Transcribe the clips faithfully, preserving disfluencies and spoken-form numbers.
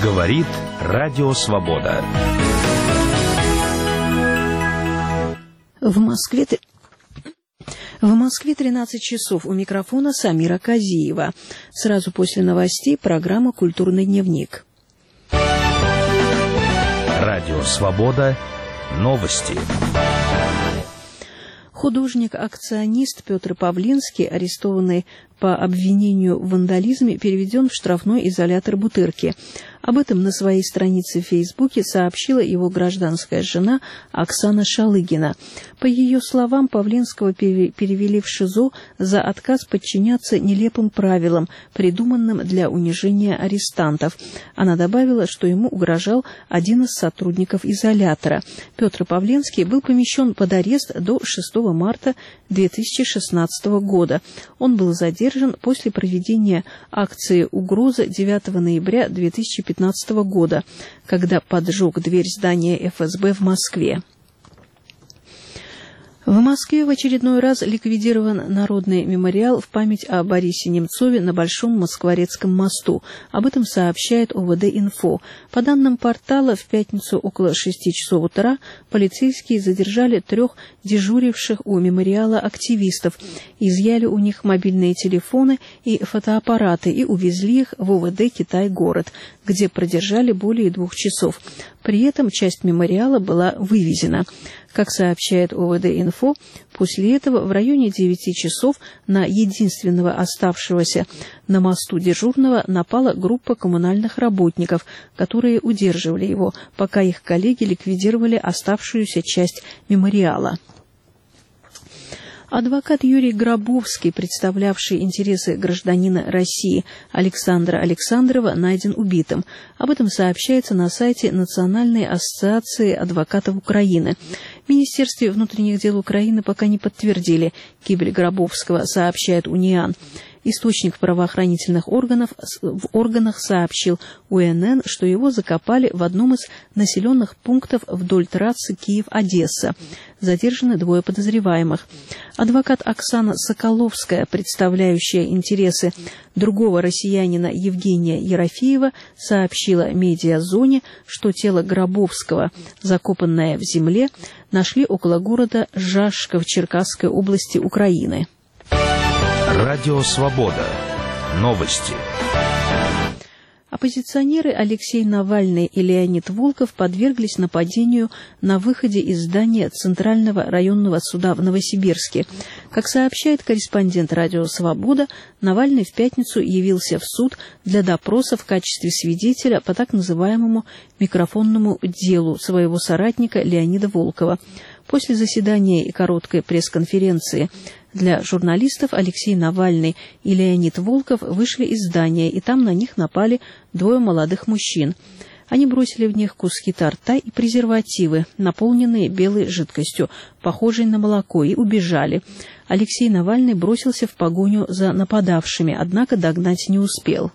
Говорит Радио Свобода. В Москве... В Москве тринадцать часов. У микрофона Самира Казиева. Сразу после новостей программа «Культурный дневник». Радио Свобода. Новости. Художник-акционист Петр Павленский, арестованный по обвинению в вандализме, переведен в штрафной изолятор Бутырки. Об этом на своей странице в Фейсбуке сообщила его гражданская жена Оксана Шалыгина. По ее словам, Павленского перевели в ШИЗО за отказ подчиняться нелепым правилам, придуманным для унижения арестантов. Она добавила, что ему угрожал один из сотрудников изолятора. Петр Павленский был помещен под арест до шестого марта две тысячи шестнадцатого года. Он был задержан после проведения акции «Угроза» девятого ноября две тысячи пятнадцатого года, когда поджег дверь здания эф эс бэ в Москве. В Москве в очередной раз ликвидирован народный мемориал в память о Борисе Немцове на Большом Москворецком мосту. Об этом сообщает о вэ дэ-инфо. По данным портала, в пятницу около шести часов утра полицейские задержали трех дежуривших у мемориала активистов, изъяли у них мобильные телефоны и фотоаппараты и увезли их в о вэ дэ «Китай-город», где продержали более двух часов. При этом часть мемориала была вывезена. Как сообщает о вэ дэ-инфо, после этого в районе девяти часов на единственного оставшегося на мосту дежурного напала группа коммунальных работников, которые удерживали его, пока их коллеги ликвидировали оставшуюся часть мемориала. Адвокат Юрий Гробовский, представлявший интересы гражданина России Александра Александрова, найден убитым. Об этом сообщается на сайте Национальной ассоциации адвокатов Украины. В Министерстве внутренних дел Украины пока не подтвердили гибель Гробовского, сообщает Униан. Источник правоохранительных органов в органах сообщил у эн эн, что его закопали в одном из населенных пунктов вдоль трассы Киев-Одесса. Задержаны двое подозреваемых. Адвокат Оксана Соколовская, представляющая интересы другого россиянина Евгения Ерофеева, сообщила «Медиазоне», что тело Гробовского, закопанное в земле, нашли около города Жашка в Черкасской области Украины. Радио Свобода. Новости. Оппозиционеры Алексей Навальный и Леонид Волков подверглись нападению на выходе из здания Центрального районного суда в Новосибирске. Как сообщает корреспондент «Радио Свобода», Навальный в пятницу явился в суд для допроса в качестве свидетеля по так называемому микрофонному делу своего соратника Леонида Волкова. После заседания и короткой пресс-конференции для журналистов Алексей Навальный и Леонид Волков вышли из здания, и там на них напали двое молодых мужчин. Они бросили в них куски торта и презервативы, наполненные белой жидкостью, похожей на молоко, и убежали. Алексей Навальный бросился в погоню за нападавшими, однако догнать не успел.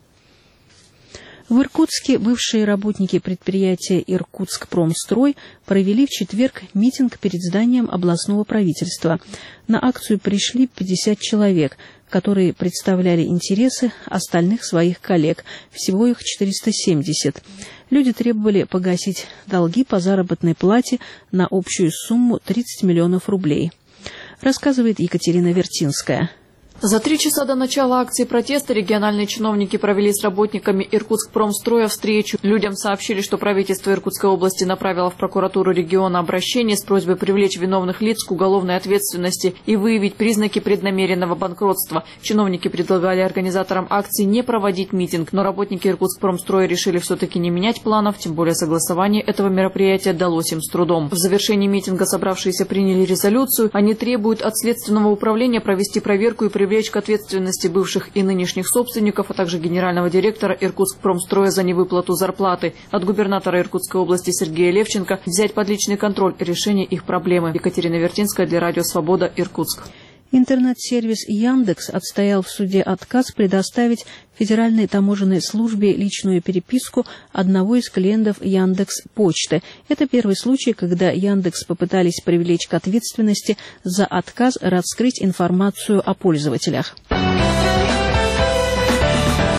В Иркутске бывшие работники предприятия «Иркутскпромстрой» провели в четверг митинг перед зданием областного правительства. На акцию пришли пятьдесят человек, которые представляли интересы остальных своих коллег, всего их четыреста семьдесят. Люди требовали погасить долги по заработной плате на общую сумму тридцать миллионов рублей. Рассказывает Екатерина Вертинская. За три часа до начала акции протеста региональные чиновники провели с работниками Иркутскпромстроя встречу. Людям сообщили, что правительство Иркутской области направило в прокуратуру региона обращение с просьбой привлечь виновных лиц к уголовной ответственности и выявить признаки преднамеренного банкротства. Чиновники предлагали организаторам акции не проводить митинг, но работники Иркутскпромстроя решили все-таки не менять планов, тем более согласование этого мероприятия далось им с трудом. В завершении митинга собравшиеся приняли резолюцию. Они требуют от Следственного управления провести проверку и привлечь привлечь к ответственности бывших и нынешних собственников, а также генерального директора Иркутскпромстроя за невыплату зарплаты. От губернатора Иркутской области Сергея Левченко взять под личный контроль решение их проблемы. Екатерина Вертинская для Радио Свобода, Иркутск. Интернет-сервис Яндекс отстоял в суде отказ предоставить Федеральной таможенной службе личную переписку одного из клиентов Яндекс.Почты. Это первый случай, когда Яндекс попытались привлечь к ответственности за отказ раскрыть информацию о пользователях.